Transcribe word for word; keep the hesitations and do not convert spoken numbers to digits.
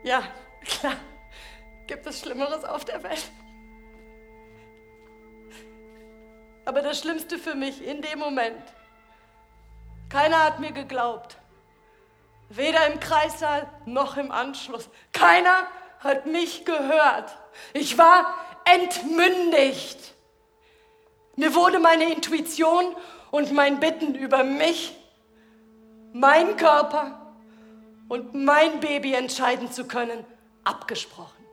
Ja, klar. Gibt es Schlimmeres auf der Welt? Aber das Schlimmste für mich in dem Moment, keiner hat mir geglaubt. Weder im Kreissaal noch im Anschluss. Keiner hat mich gehört. Ich war entmündigt. Mir wurde meine Intuition und mein Bitten über mich, meinen Körper und mein Baby entscheiden zu können, abgesprochen.